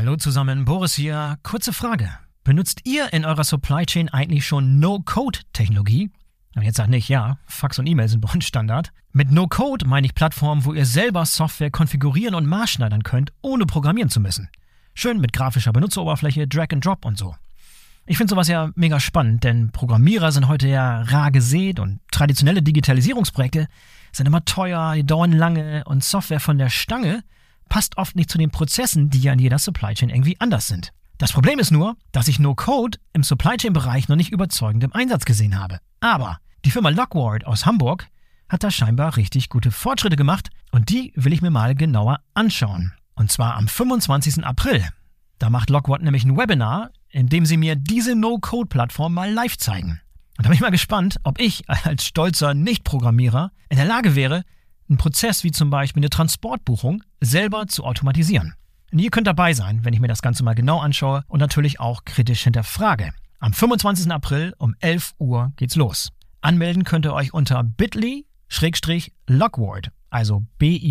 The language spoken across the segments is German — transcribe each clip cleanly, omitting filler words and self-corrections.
Hallo zusammen, Boris hier. Kurze Frage. Benutzt ihr in eurer Supply Chain eigentlich schon No-Code-Technologie? Und jetzt sagt nicht, ja, Fax und E-Mail sind bei uns Standard. Mit No-Code meine ich Plattformen, wo ihr selber Software konfigurieren und maßschneidern könnt, ohne programmieren zu müssen. Schön mit grafischer Benutzeroberfläche, Drag and Drop und so. Ich finde sowas ja mega spannend, denn Programmierer sind heute ja rar gesät und traditionelle Digitalisierungsprojekte sind immer teuer, die dauern lange und Software von der Stange passt oft nicht zu den Prozessen, die ja in jeder Supply Chain irgendwie anders sind. Das Problem ist nur, dass ich No-Code im Supply Chain-Bereich noch nicht überzeugend im Einsatz gesehen habe. Aber die Firma Lockward aus Hamburg hat da scheinbar richtig gute Fortschritte gemacht und die will ich mir mal genauer anschauen. Und zwar am 25. April. Da macht Lockward nämlich ein Webinar, in dem sie mir diese No-Code-Plattform mal live zeigen. Und da bin ich mal gespannt, ob ich als stolzer Nicht-Programmierer in der Lage wäre, einen Prozess wie zum Beispiel eine Transportbuchung selber zu automatisieren. Und ihr könnt dabei sein, wenn ich mir das Ganze mal genau anschaue und natürlich auch kritisch hinterfrage. Am 25. April um 11 Uhr geht's los. Anmelden könnt ihr euch unter bit.ly/Lockward, also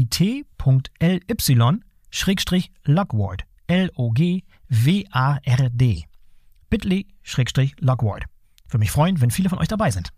bit.ly/Lockward, Logward. bit.ly/Lockward. Würde mich freuen, wenn viele von euch dabei sind.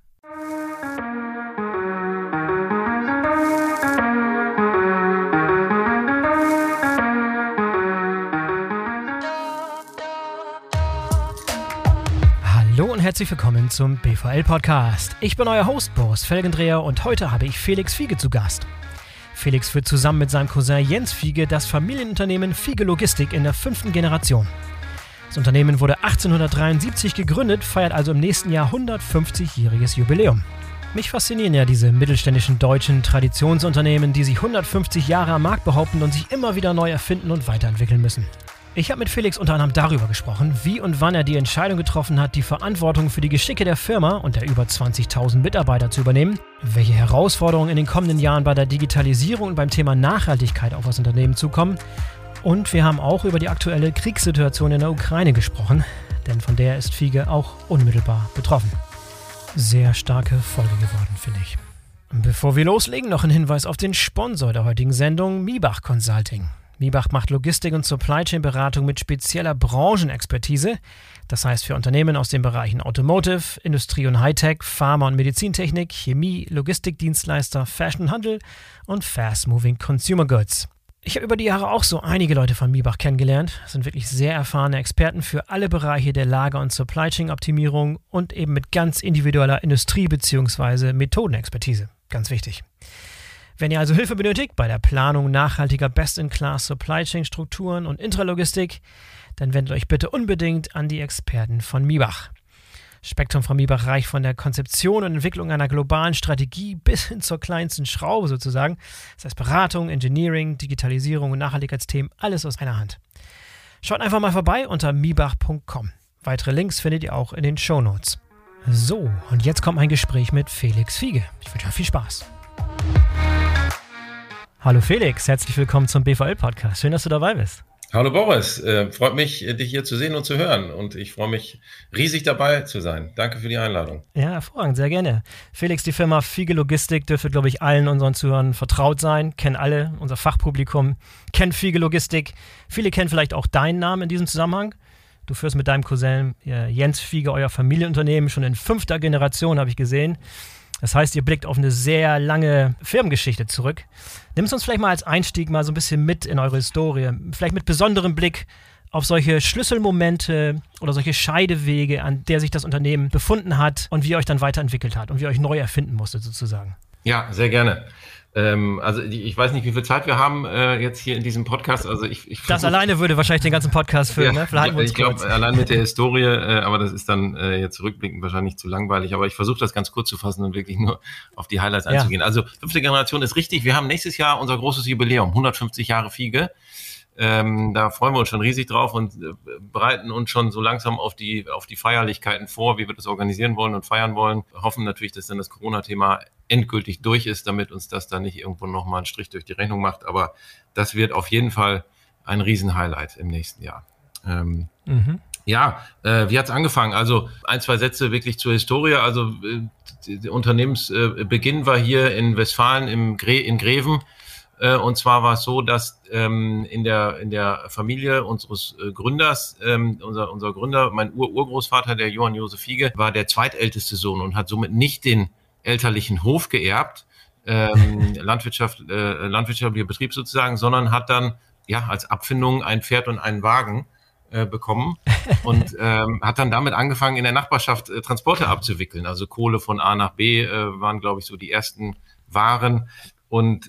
Hallo und herzlich willkommen zum BVL-Podcast. Ich bin euer Host Boris Felgendreher und heute habe ich Felix Fiege zu Gast. Felix führt zusammen mit seinem Cousin Jens Fiege das Familienunternehmen Fiege Logistik in der 5. Generation. Das Unternehmen wurde 1873 gegründet, feiert also im nächsten Jahr 150-jähriges Jubiläum. Mich faszinieren ja diese mittelständischen deutschen Traditionsunternehmen, die sich 150 Jahre am Markt behaupten und sich immer wieder neu erfinden und weiterentwickeln müssen. Ich habe mit Felix unter anderem darüber gesprochen, wie und wann er die Entscheidung getroffen hat, die Verantwortung für die Geschicke der Firma und der über 20.000 Mitarbeiter zu übernehmen, welche Herausforderungen in den kommenden Jahren bei der Digitalisierung und beim Thema Nachhaltigkeit auf das Unternehmen zukommen. Und wir haben auch über die aktuelle Kriegssituation in der Ukraine gesprochen, denn von der ist Fiege auch unmittelbar betroffen. Sehr starke Folge geworden, finde ich. Bevor wir loslegen, noch ein Hinweis auf den Sponsor der heutigen Sendung, Miebach Consulting. Miebach macht Logistik- und Supply-Chain-Beratung mit spezieller Branchenexpertise. Das heißt für Unternehmen aus den Bereichen Automotive, Industrie- und Hightech, Pharma- und Medizintechnik, Chemie, Logistikdienstleister, Fashion und Handel und Fast-Moving Consumer Goods. Ich habe über die Jahre auch so einige Leute von Miebach kennengelernt. Das sind wirklich sehr erfahrene Experten für alle Bereiche der Lager- und Supply-Chain-Optimierung und eben mit ganz individueller Industrie- bzw. Methodenexpertise. Ganz wichtig. Wenn ihr also Hilfe benötigt bei der Planung nachhaltiger Best-in-Class Supply-Chain-Strukturen und Intralogistik, dann wendet euch bitte unbedingt an die Experten von Miebach. Spektrum von Miebach reicht von der Konzeption und Entwicklung einer globalen Strategie bis hin zur kleinsten Schraube sozusagen. Das heißt Beratung, Engineering, Digitalisierung und Nachhaltigkeitsthemen, alles aus einer Hand. Schaut einfach mal vorbei unter miebach.com. Weitere Links findet ihr auch in den Shownotes. So, und jetzt kommt mein Gespräch mit Felix Fiege. Ich wünsche euch viel Spaß. Hallo Felix, herzlich willkommen zum BVL-Podcast. Schön, dass du dabei bist. Hallo Boris, freut mich, dich hier zu sehen und zu hören und ich freue mich riesig dabei zu sein. Danke für die Einladung. Ja, hervorragend, sehr gerne. Felix, die Firma Fiege Logistik dürfte, glaube ich, allen unseren Zuhörern vertraut sein, kennen alle, unser Fachpublikum kennt Fiege Logistik. Viele kennen vielleicht auch deinen Namen in diesem Zusammenhang. Du führst mit deinem Cousin Jens Fiege euer Familienunternehmen schon in 5. Generation, habe ich gesehen. Das heißt, ihr blickt auf eine sehr lange Firmengeschichte zurück. Nimmst uns vielleicht mal als Einstieg mal so ein bisschen mit in eure Historie. Vielleicht mit besonderem Blick auf solche Schlüsselmomente oder solche Scheidewege, an der sich das Unternehmen befunden hat und wie ihr euch dann weiterentwickelt hat und wie ihr euch neu erfinden musstet sozusagen. Ja, sehr gerne. Also ich weiß nicht, wie viel Zeit wir haben jetzt hier in diesem Podcast. Also das alleine würde wahrscheinlich den ganzen Podcast füllen. Ja, ne? Vielleicht ich glaube, allein mit der Historie, aber das ist dann jetzt rückblickend wahrscheinlich zu langweilig. Aber ich versuche das ganz kurz zu fassen und wirklich nur auf die Highlights einzugehen. Ja. Also 5. Generation ist richtig. Wir haben nächstes Jahr unser großes Jubiläum, 150 Jahre Fiege. Da freuen wir uns schon riesig drauf und bereiten uns schon so langsam auf die Feierlichkeiten vor, wie wir das organisieren wollen und feiern wollen. Wir hoffen natürlich, dass dann das Corona-Thema endgültig durch ist, damit uns das dann nicht irgendwo nochmal einen Strich durch die Rechnung macht. Aber das wird auf jeden Fall ein Riesen-Highlight im nächsten Jahr. Ja, wie hat's angefangen? Also 1, 2 Sätze wirklich zur Historie. Also der Unternehmensbeginn war hier in Westfalen in Greven. Und zwar war es so, dass in der Familie unseres Gründers, unser Gründer, mein Urgroßvater, der Johann Josef Fiege, war der zweitälteste Sohn und hat somit nicht den elterlichen Hof geerbt, landwirtschaftlicher Betrieb sozusagen, sondern hat dann als Abfindung ein Pferd und einen Wagen bekommen und hat dann damit angefangen, in der Nachbarschaft Transporte abzuwickeln. Also Kohle von A nach B waren, glaube ich, so die ersten Waren. Und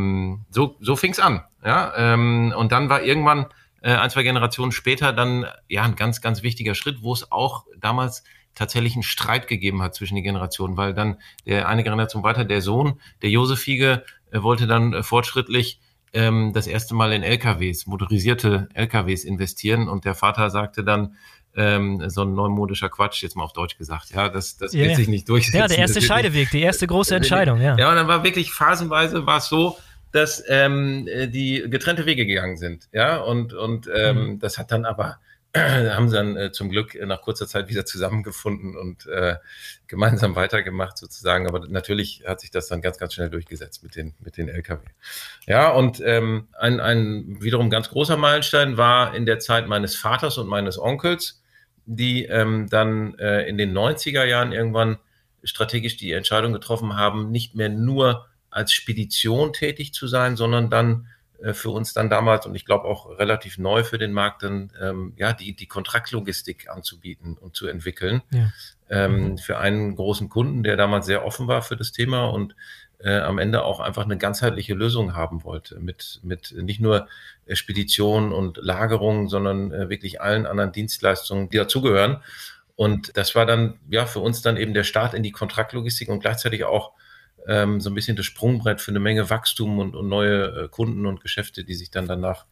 so fing es an. Ja? Und dann war irgendwann 1-2 Generationen später dann ein ganz, ganz wichtiger Schritt, wo es auch damals tatsächlich einen Streit gegeben hat zwischen den Generationen, weil dann eine Generation weiter, der Sohn, der Josef Fiege, wollte dann fortschrittlich das erste Mal in LKWs, motorisierte LKWs investieren und der Vater sagte dann, so ein neumodischer Quatsch, jetzt mal auf Deutsch gesagt, das wird sich nicht durchsetzen. Ja, der erste Scheideweg, die erste große Entscheidung, ja. Ja, und dann war wirklich phasenweise war es so, dass die getrennte Wege gegangen sind, und das hat dann aber haben sie dann zum Glück nach kurzer Zeit wieder zusammengefunden und gemeinsam weitergemacht sozusagen. Aber natürlich hat sich das dann ganz, ganz schnell durchgesetzt mit den LKW. Ja, und ein wiederum ganz großer Meilenstein war in der Zeit meines Vaters und meines Onkels, die dann in den 90er Jahren irgendwann strategisch die Entscheidung getroffen haben, nicht mehr nur als Spedition tätig zu sein, sondern dann für uns dann damals und ich glaube auch relativ neu für den Markt dann die Kontraktlogistik anzubieten und zu entwickeln. Für einen großen Kunden, der damals sehr offen war für das Thema und am Ende auch einfach eine ganzheitliche Lösung haben wollte mit nicht nur Spedition und Lagerung, sondern wirklich allen anderen Dienstleistungen, die dazugehören. Und das war dann für uns dann eben der Start in die Kontraktlogistik und gleichzeitig auch so ein bisschen das Sprungbrett für eine Menge Wachstum und neue Kunden und Geschäfte, die sich dann danach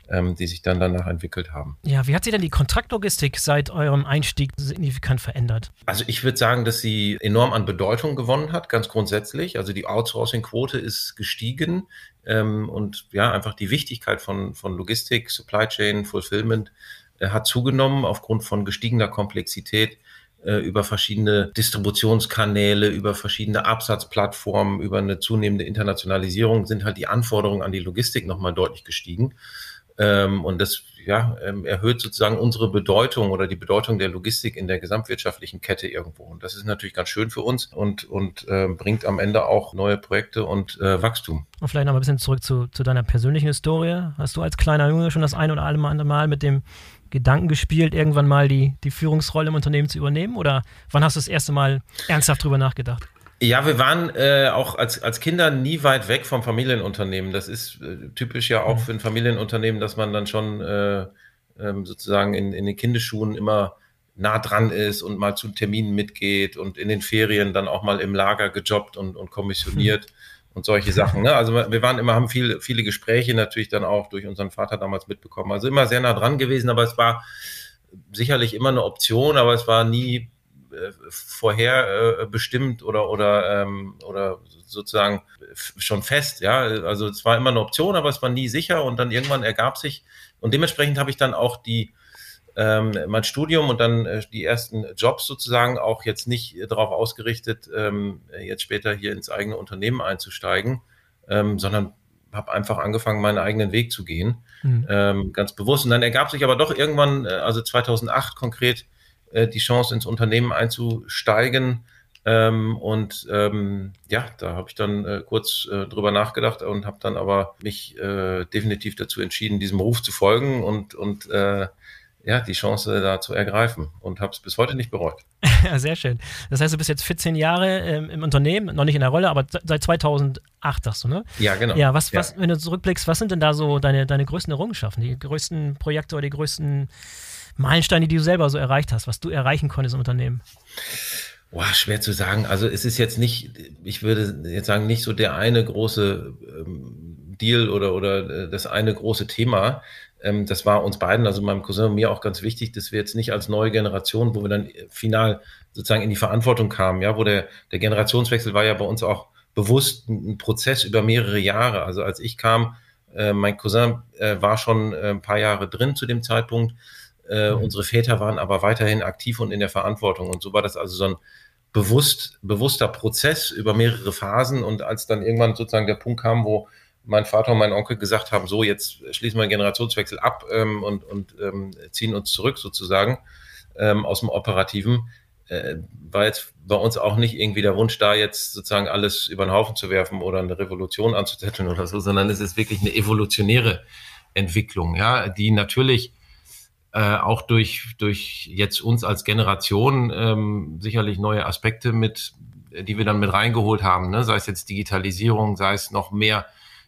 entwickelt haben. Ja, wie hat sich denn die Kontraktlogistik seit eurem Einstieg signifikant verändert? Also ich würde sagen, dass sie enorm an Bedeutung gewonnen hat, ganz grundsätzlich. Also die Outsourcing-Quote ist gestiegen und einfach die Wichtigkeit von Logistik, Supply Chain, Fulfillment hat zugenommen aufgrund von gestiegener Komplexität über verschiedene Distributionskanäle, über verschiedene Absatzplattformen, über eine zunehmende Internationalisierung sind halt die Anforderungen an die Logistik nochmal deutlich gestiegen. Und das erhöht sozusagen unsere Bedeutung oder die Bedeutung der Logistik in der gesamtwirtschaftlichen Kette irgendwo. Und das ist natürlich ganz schön für uns und bringt am Ende auch neue Projekte und Wachstum. Und vielleicht noch ein bisschen zurück zu deiner persönlichen Historie. Hast du als kleiner Junge schon das ein oder andere Mal mit dem Gedanken gespielt, irgendwann mal die Führungsrolle im Unternehmen zu übernehmen? Oder wann hast du das erste Mal ernsthaft drüber nachgedacht? Ja, wir waren auch als Kinder nie weit weg vom Familienunternehmen. Das ist typisch ja auch für ein Familienunternehmen, dass man dann schon sozusagen in den Kindesschuhen immer nah dran ist und mal zu Terminen mitgeht und in den Ferien dann auch mal im Lager gejobbt und kommissioniert und solche Sachen. Ne? Also wir haben viele Gespräche natürlich dann auch durch unseren Vater damals mitbekommen. Also immer sehr nah dran gewesen, aber es war sicherlich immer eine Option, aber es war nie vorher bestimmt oder sozusagen schon fest, also es war immer eine Option, aber es war nie sicher und dann irgendwann ergab sich und dementsprechend habe ich dann auch mein Studium und dann die ersten Jobs sozusagen auch jetzt nicht darauf ausgerichtet, jetzt später hier ins eigene Unternehmen einzusteigen, sondern habe einfach angefangen, meinen eigenen Weg zu gehen, ganz bewusst und dann ergab sich aber doch irgendwann, also 2008 konkret, die Chance ins Unternehmen einzusteigen da habe ich dann kurz drüber nachgedacht und habe dann aber mich definitiv dazu entschieden, diesem Ruf zu folgen und die Chance da zu ergreifen und habe es bis heute nicht bereut. Ja, sehr schön. Das heißt, du bist jetzt 14 Jahre im Unternehmen, noch nicht in der Rolle, aber seit 2008 sagst du, ne? Ja, genau. Ja, was, wenn du zurückblickst, was sind denn da so deine größten Errungenschaften, die größten Projekte oder die größten Meilensteine, die du selber so erreicht hast, was du erreichen konntest im Unternehmen? Boah, schwer zu sagen. Also es ist jetzt nicht, ich würde jetzt sagen, nicht so der eine große Deal oder das eine große Thema. Das war uns beiden, also meinem Cousin und mir auch ganz wichtig, dass wir jetzt nicht als neue Generation, wo wir dann final sozusagen in die Verantwortung kamen, wo der Generationswechsel war ja bei uns auch bewusst ein Prozess über mehrere Jahre. Also als ich kam, mein Cousin war schon ein paar Jahre drin zu dem Zeitpunkt. Unsere Väter waren aber weiterhin aktiv und in der Verantwortung. Und so war das also so ein bewusster Prozess über mehrere Phasen. Und als dann irgendwann sozusagen der Punkt kam, wo mein Vater und mein Onkel gesagt haben, so jetzt schließen wir den Generationswechsel ab und ziehen uns zurück sozusagen aus dem Operativen, war jetzt bei uns auch nicht irgendwie der Wunsch da, jetzt sozusagen alles über den Haufen zu werfen oder eine Revolution anzuzetteln oder so, sondern es ist wirklich eine evolutionäre Entwicklung, ja, die natürlich auch durch jetzt uns als Generation sicherlich neue Aspekte die wir dann mit reingeholt haben, ne? Sei es jetzt Digitalisierung, sei es noch mehr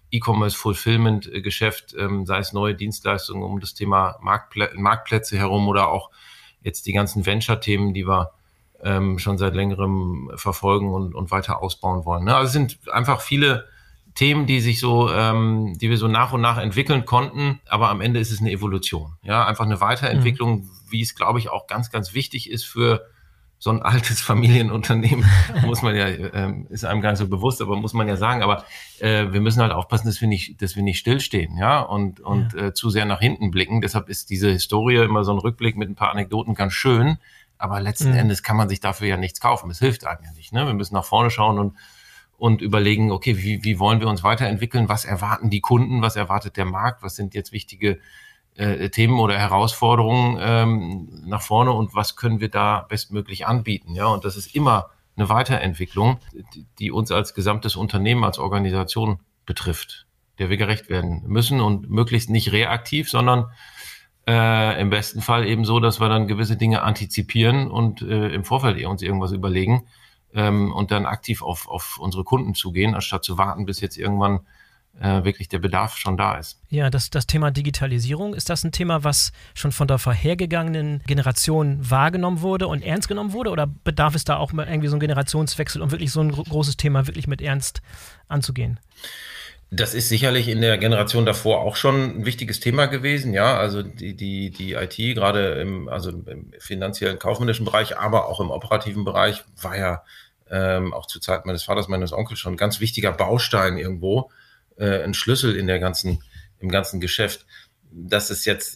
E-Commerce-Fulfillment-Geschäft, sei es neue Dienstleistungen um das Thema Marktplätze herum oder auch jetzt die ganzen Venture-Themen, die wir schon seit längerem verfolgen und weiter ausbauen wollen. Ne? Also es sind einfach viele Themen, die sich so, die wir so nach und nach entwickeln konnten, aber am Ende ist es eine Evolution. Ja, einfach eine Weiterentwicklung, wie es, glaube ich, auch ganz, ganz wichtig ist für so ein altes Familienunternehmen, muss man ja, ist einem gar nicht so bewusst, aber muss man ja sagen, aber wir müssen halt aufpassen, dass wir nicht stillstehen, ja, und zu sehr nach hinten blicken. Deshalb ist diese Historie immer so ein Rückblick mit ein paar Anekdoten ganz schön, aber letzten Endes kann man sich dafür ja nichts kaufen. Es hilft einem ja nicht, ne? Wir müssen nach vorne schauen und überlegen, okay, wie wollen wir uns weiterentwickeln? Was erwarten die Kunden? Was erwartet der Markt? Was sind jetzt wichtige Themen oder Herausforderungen nach vorne und was können wir da bestmöglich anbieten? Ja, und das ist immer eine Weiterentwicklung, die uns als gesamtes Unternehmen, als Organisation betrifft, der wir gerecht werden müssen und möglichst nicht reaktiv, sondern im besten Fall eben so, dass wir dann gewisse Dinge antizipieren und im Vorfeld uns irgendwas überlegen und dann aktiv auf unsere Kunden zugehen, anstatt zu warten, bis jetzt irgendwann wirklich der Bedarf schon da ist. Ja, das Thema Digitalisierung, ist das ein Thema, was schon von der vorhergegangenen Generation wahrgenommen wurde und ernst genommen wurde? Oder bedarf es da auch mal irgendwie so einen Generationswechsel, um wirklich so ein großes Thema wirklich mit Ernst anzugehen? Das ist sicherlich in der Generation davor auch schon ein wichtiges Thema gewesen, ja, also die IT, gerade im finanziellen, kaufmännischen Bereich, aber auch im operativen Bereich, war ja auch zur Zeit meines Vaters, meines Onkels schon ein ganz wichtiger Baustein irgendwo, ein Schlüssel im ganzen Geschäft. Dass es jetzt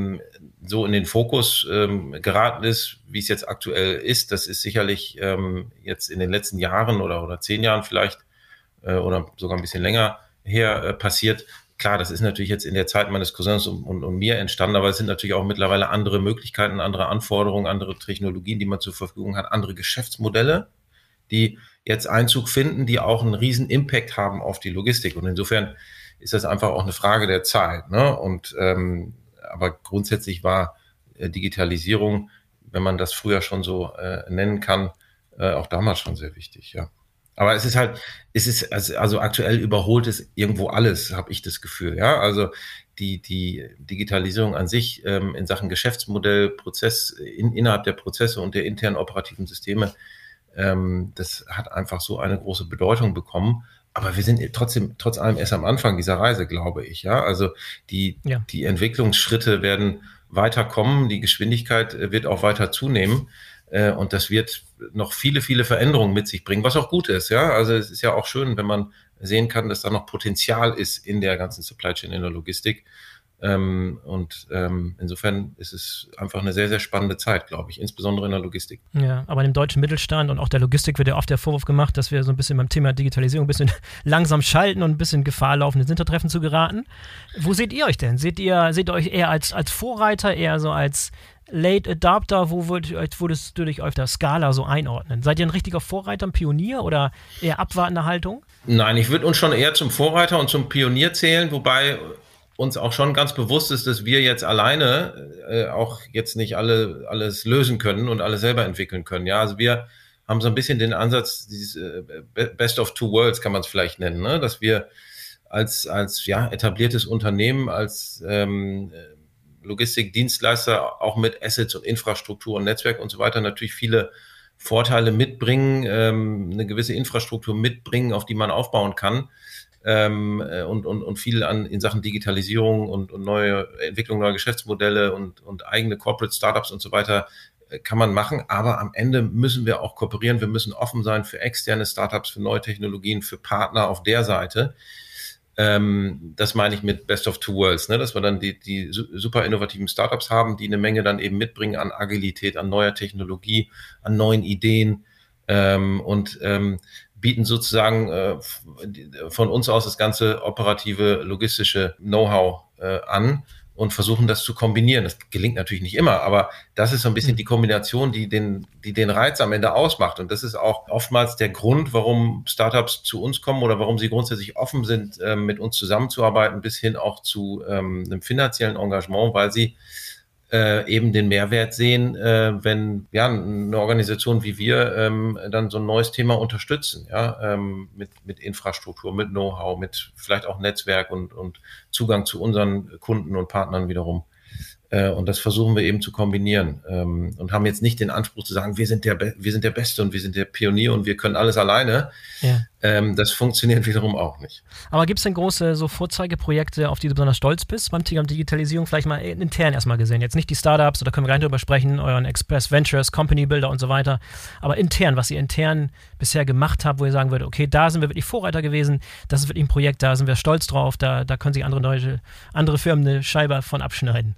so in den Fokus geraten ist, wie es jetzt aktuell ist, das ist sicherlich jetzt in den letzten Jahren oder 10 Jahren vielleicht oder sogar ein bisschen länger her passiert. Klar, das ist natürlich jetzt in der Zeit meines Cousins und mir entstanden, aber es sind natürlich auch mittlerweile andere Möglichkeiten, andere Anforderungen, andere Technologien, die man zur Verfügung hat, andere Geschäftsmodelle, die jetzt Einzug finden, die auch einen riesen Impact haben auf die Logistik. Und insofern ist das einfach auch eine Frage der Zeit, ne? Und aber grundsätzlich war Digitalisierung, wenn man das früher schon so nennen kann, auch damals schon sehr wichtig, ja. Aber es ist also aktuell überholt es irgendwo alles, habe ich das Gefühl, ja. Also die Digitalisierung an sich in Sachen Geschäftsmodell, Prozess innerhalb der Prozesse und der internen operativen Systeme, das hat einfach so eine große Bedeutung bekommen. Aber wir sind trotz allem erst am Anfang dieser Reise, glaube ich, ja. Also die Entwicklungsschritte werden weiter kommen, die Geschwindigkeit wird auch weiter zunehmen. Und das wird noch viele, viele Veränderungen mit sich bringen, was auch gut ist, ja. Also es ist ja auch schön, wenn man sehen kann, dass da noch Potenzial ist in der ganzen Supply Chain, in der Logistik. Insofern ist es einfach eine sehr, sehr spannende Zeit, glaube ich, insbesondere in der Logistik. Ja, aber dem deutschen Mittelstand und auch der Logistik wird ja oft der Vorwurf gemacht, dass wir so ein bisschen beim Thema Digitalisierung ein bisschen langsam schalten und ein bisschen Gefahr laufen, ins Hintertreffen zu geraten. Wo seht ihr euch denn? Seht ihr euch eher als Vorreiter, eher so als Late Adapter? Wo würdest du dich auf der Skala so einordnen? Seid ihr ein richtiger Vorreiter, ein Pionier oder eher abwartende Haltung? Nein, ich würde uns schon eher zum Vorreiter und zum Pionier zählen, wobei uns auch schon ganz bewusst ist, dass wir jetzt alleine auch jetzt nicht alles lösen können und alles selber entwickeln können. Ja, also wir haben so ein bisschen den Ansatz, dieses Best of Two Worlds kann man es vielleicht nennen, ne? Dass wir als etabliertes Unternehmen, als Logistikdienstleister auch mit Assets und Infrastruktur und Netzwerk und so weiter natürlich viele Vorteile mitbringen, eine gewisse Infrastruktur mitbringen, auf die man aufbauen kann. Und viel in Sachen Digitalisierung und neue Entwicklung neuer Geschäftsmodelle und eigene Corporate Startups und so weiter kann man machen. Aber am Ende müssen wir auch kooperieren. Wir müssen offen sein für externe Startups, für neue Technologien, für Partner auf der Seite. Das meine ich mit Best of Two Worlds, ne? Dass wir dann die super innovativen Startups haben, die eine Menge dann eben mitbringen an Agilität, an neuer Technologie, an neuen Ideen, bieten sozusagen von uns aus das ganze operative, logistische Know-how an und versuchen das zu kombinieren. Das gelingt natürlich nicht immer, aber das ist so ein bisschen die Kombination, die den Reiz am Ende ausmacht. Und das ist auch oftmals der Grund, warum Startups zu uns kommen oder warum sie grundsätzlich offen sind, mit uns zusammenzuarbeiten, bis hin auch zu einem finanziellen Engagement, weil sie eben den Mehrwert sehen, wenn eine Organisation wie wir dann so ein neues Thema unterstützen, mit Infrastruktur, mit Know-how, mit vielleicht auch Netzwerk und Zugang zu unseren Kunden und Partnern wiederum. Und das versuchen wir eben zu kombinieren und haben jetzt nicht den Anspruch zu sagen, wir sind der Beste und wir sind der Pionier und wir können alles alleine. Ja. Das funktioniert wiederum auch nicht. Aber gibt es denn große so Vorzeigeprojekte, auf die du besonders stolz bist beim Thema Digitalisierung? Vielleicht mal intern erstmal gesehen. Jetzt nicht die Startups, oder können wir gleich drüber sprechen, euren Express Ventures, Company Builder und so weiter. Aber intern, was ihr intern bisher gemacht habt, wo ihr sagen würdet, okay, da sind wir wirklich Vorreiter gewesen, das ist wirklich ein Projekt, da sind wir stolz drauf, da können sich andere Firmen eine Scheibe von abschneiden.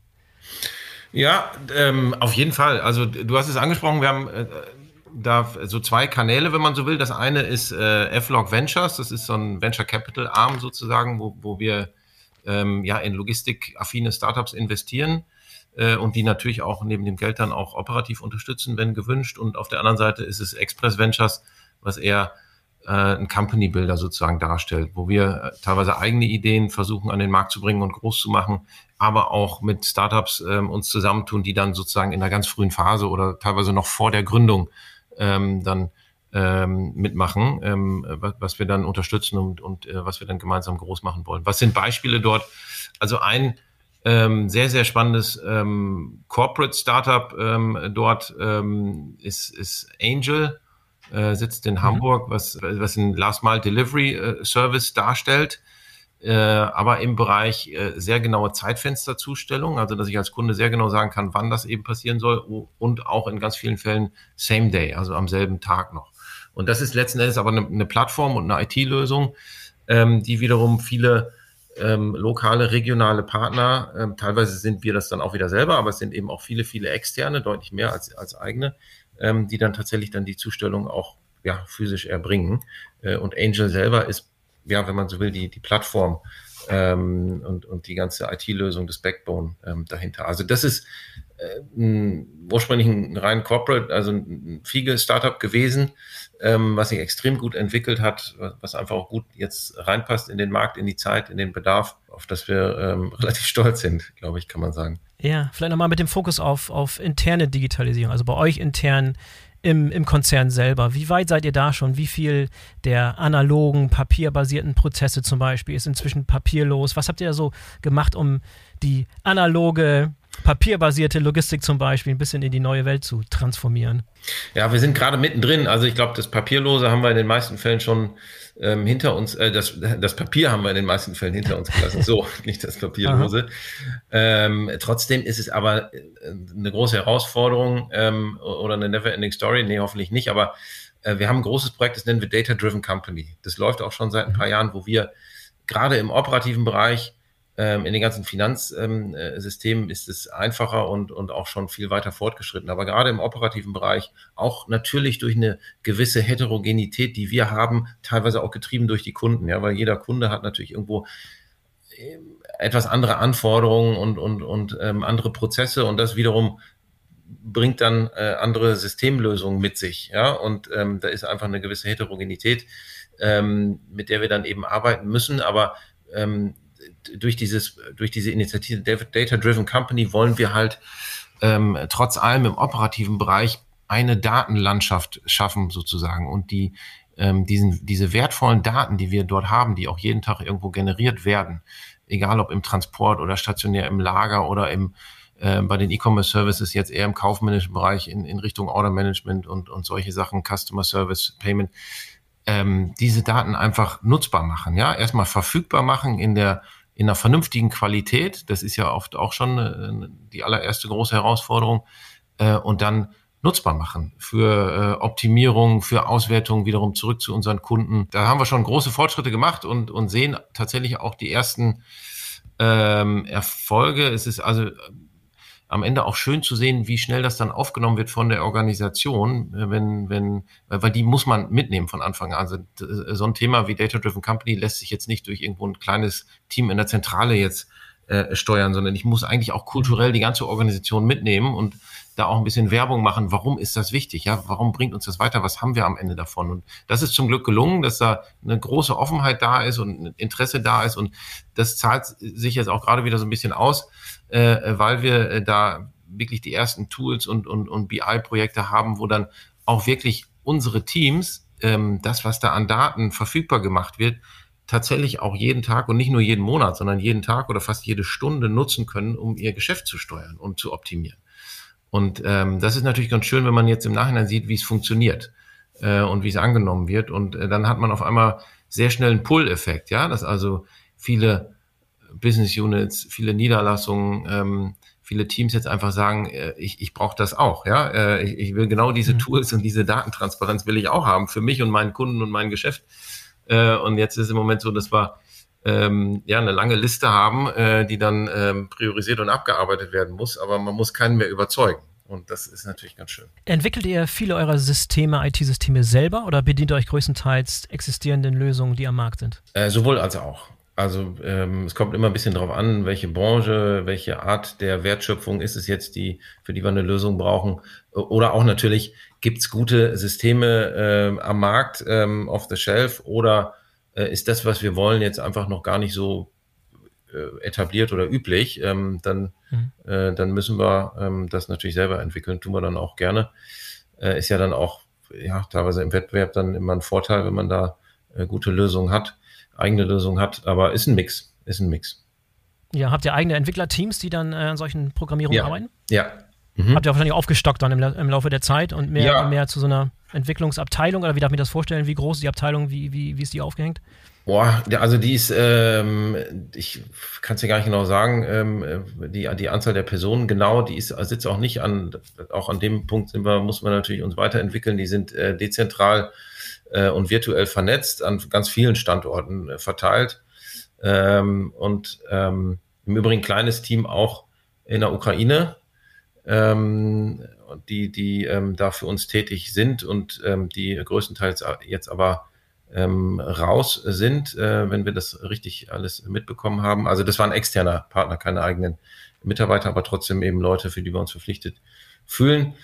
Ja, auf jeden Fall. Also du hast es angesprochen, wir haben da so zwei Kanäle, wenn man so will. Das eine ist F-Log Ventures, das ist so ein Venture Capital Arm sozusagen, wo wir in logistikaffine Startups investieren und die natürlich auch neben dem Geld dann auch operativ unterstützen, wenn gewünscht. Und auf der anderen Seite ist es Express Ventures, was eher ein Company Builder sozusagen darstellt, wo wir teilweise eigene Ideen versuchen an den Markt zu bringen und groß zu machen, aber auch mit Startups uns zusammentun, die dann sozusagen in einer ganz frühen Phase oder teilweise noch vor der Gründung dann mitmachen, was wir dann unterstützen und was wir dann gemeinsam groß machen wollen. Was sind Beispiele dort? Also ein sehr, sehr spannendes Corporate Startup dort ist Angel, sitzt in Hamburg, was ein Last-Mile-Delivery-Service darstellt, aber im Bereich sehr genaue Zeitfensterzustellung, also dass ich als Kunde sehr genau sagen kann, wann das eben passieren soll und auch in ganz vielen Fällen Same Day, also am selben Tag noch. Und das ist letzten Endes aber eine Plattform und eine IT-Lösung, die wiederum viele lokale, regionale Partner, teilweise sind wir das dann auch wieder selber, aber es sind eben auch viele, viele externe, deutlich mehr als eigene, die dann tatsächlich dann die Zustellung auch physisch erbringen. Und Angel selber ist, wenn man so will, die Plattform und die ganze IT-Lösung des Backbone dahinter. Also das ist ursprünglich ein rein Corporate, also ein Fiege-Startup gewesen, was sich extrem gut entwickelt hat, was einfach auch gut jetzt reinpasst in den Markt, in die Zeit, in den Bedarf, auf das wir relativ stolz sind, glaube ich, kann man sagen. Ja, vielleicht nochmal mit dem Fokus auf interne Digitalisierung, also bei euch intern im Konzern selber. Wie weit seid ihr da schon? Wie viel der analogen, papierbasierten Prozesse zum Beispiel ist inzwischen papierlos? Was habt ihr da so gemacht, um die analoge, papierbasierte Logistik zum Beispiel ein bisschen in die neue Welt zu transformieren? Ja, wir sind gerade mittendrin. Also ich glaube, das Papierlose haben wir in den meisten Fällen schon hinter uns, das Papier haben wir in den meisten Fällen hinter uns gelassen. So, nicht das Papierlose. Trotzdem ist es aber eine große Herausforderung oder eine never-ending Story. Nee, hoffentlich nicht. Aber wir haben ein großes Projekt, das nennen wir Data-Driven Company. Das läuft auch schon seit ein paar Jahren, wo wir gerade im operativen Bereich in den ganzen Finanzsystemen ist es einfacher und auch schon viel weiter fortgeschritten. Aber gerade im operativen Bereich auch natürlich durch eine gewisse Heterogenität, die wir haben, teilweise auch getrieben durch die Kunden. Ja, weil jeder Kunde hat natürlich irgendwo etwas andere Anforderungen und andere Prozesse und das wiederum bringt dann andere Systemlösungen mit sich. Ja, und da ist einfach eine gewisse Heterogenität, mit der wir dann eben arbeiten müssen. Aber durch diese Initiative Data-Driven Company wollen wir halt trotz allem im operativen Bereich eine Datenlandschaft schaffen sozusagen und diese wertvollen Daten, die wir dort haben, die auch jeden Tag irgendwo generiert werden, egal ob im Transport oder stationär im Lager oder bei den E-Commerce-Services jetzt eher im kaufmännischen Bereich in Richtung Order-Management und solche Sachen, Customer Service, Payment, diese Daten einfach nutzbar machen, ja, erstmal verfügbar machen in einer vernünftigen Qualität, das ist ja oft auch schon die allererste große Herausforderung, und dann nutzbar machen für Optimierung, für Auswertung wiederum zurück zu unseren Kunden. Da haben wir schon große Fortschritte gemacht und sehen tatsächlich auch die ersten Erfolge. Es ist also am Ende auch schön zu sehen, wie schnell das dann aufgenommen wird von der Organisation, weil die muss man mitnehmen von Anfang an. Also so ein Thema wie Data-Driven Company lässt sich jetzt nicht durch irgendwo ein kleines Team in der Zentrale jetzt steuern, sondern ich muss eigentlich auch kulturell die ganze Organisation mitnehmen und da auch ein bisschen Werbung machen. Warum ist das wichtig? Ja, warum bringt uns das weiter? Was haben wir am Ende davon? Und das ist zum Glück gelungen, dass da eine große Offenheit da ist und ein Interesse da ist. Und das zahlt sich jetzt auch gerade wieder so ein bisschen aus, weil wir da wirklich die ersten Tools und BI-Projekte haben, wo dann auch wirklich unsere Teams, das, was da an Daten verfügbar gemacht wird, tatsächlich auch jeden Tag und nicht nur jeden Monat, sondern jeden Tag oder fast jede Stunde nutzen können, um ihr Geschäft zu steuern und zu optimieren. Und das ist natürlich ganz schön, wenn man jetzt im Nachhinein sieht, wie es funktioniert und wie es angenommen wird. Und dann hat man auf einmal sehr schnell einen Pull-Effekt, ja, dass also viele Business Units, viele Niederlassungen, viele Teams jetzt einfach sagen, ich brauche das auch, ja, ich will genau diese Tools und diese Datentransparenz will ich auch haben für mich und meinen Kunden und mein Geschäft. Und jetzt ist im Moment so, dass wir eine lange Liste haben, die dann priorisiert und abgearbeitet werden muss, aber man muss keinen mehr überzeugen. Und das ist natürlich ganz schön. Entwickelt ihr viele eurer Systeme, IT-Systeme selber oder bedient ihr euch größtenteils existierenden Lösungen, die am Markt sind? Sowohl als auch. Also es kommt immer ein bisschen drauf an, welche Branche, welche Art der Wertschöpfung ist es jetzt, für die wir eine Lösung brauchen. Oder auch natürlich, gibt es gute Systeme am Markt, off the shelf, oder ist das, was wir wollen, jetzt einfach noch gar nicht so etabliert oder üblich, dann müssen wir das natürlich selber entwickeln, tun wir dann auch gerne. Ist ja dann auch teilweise im Wettbewerb dann immer ein Vorteil, wenn man da gute Lösungen hat, eigene Lösungen hat, aber ist ein Mix. Ja, habt ihr eigene Entwicklerteams, die dann an solchen Programmierungen arbeiten? Ja. Habt ihr wahrscheinlich aufgestockt dann im Laufe der Zeit und mehr zu so einer Entwicklungsabteilung, oder wie darf ich mir das vorstellen? Wie groß ist die Abteilung? Wie ist die aufgehängt? Boah, also die ist, ich kann es dir gar nicht genau sagen, die Anzahl der Personen genau, sitzt auch nicht auch an dem Punkt muss man natürlich uns weiterentwickeln. Die sind dezentral und virtuell vernetzt, an ganz vielen Standorten verteilt. Und im Übrigen kleines Team auch in der Ukraine, die da für uns tätig sind und die größtenteils jetzt aber raus sind, wenn wir das richtig alles mitbekommen haben. Also das war ein externer Partner, keine eigenen Mitarbeiter, aber trotzdem eben Leute, für die wir uns verpflichtet fühlen.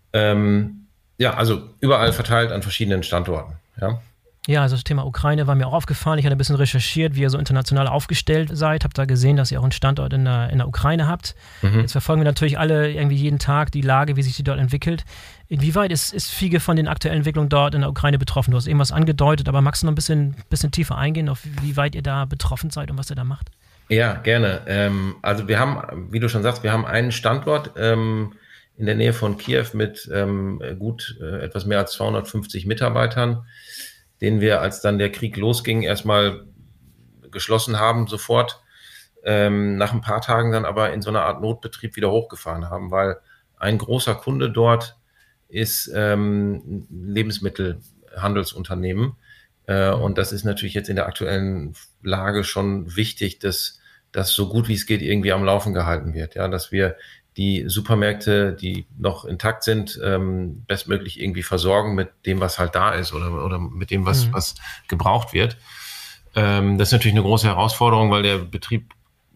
Also überall verteilt an verschiedenen Standorten. Ja, also das Thema Ukraine war mir auch aufgefallen. Ich hatte ein bisschen recherchiert, wie ihr so international aufgestellt seid. Hab da gesehen, dass ihr auch einen Standort in der Ukraine habt. Jetzt verfolgen wir natürlich alle irgendwie jeden Tag die Lage, wie sich die dort entwickelt. Inwieweit ist Fiege von den aktuellen Entwicklungen dort in der Ukraine betroffen? Du hast irgendwas angedeutet, aber magst du noch ein bisschen tiefer eingehen, auf wie weit ihr da betroffen seid und was ihr da macht? Ja, gerne. Also wir haben, wie du schon sagst, wir haben einen Standort in der Nähe von Kiew mit etwas mehr als 250 Mitarbeitern, den wir, als dann der Krieg losging, erstmal geschlossen haben, sofort, nach ein paar Tagen dann aber in so einer Art Notbetrieb wieder hochgefahren haben, weil ein großer Kunde dort ist ein Lebensmittelhandelsunternehmen. Und das ist natürlich jetzt in der aktuellen Lage schon wichtig, dass das so gut wie es geht irgendwie am Laufen gehalten wird. Ja, dass wir die Supermärkte, die noch intakt sind, bestmöglich irgendwie versorgen mit dem, was halt da ist oder mit dem, was gebraucht wird. Das ist natürlich eine große Herausforderung, weil der Betrieb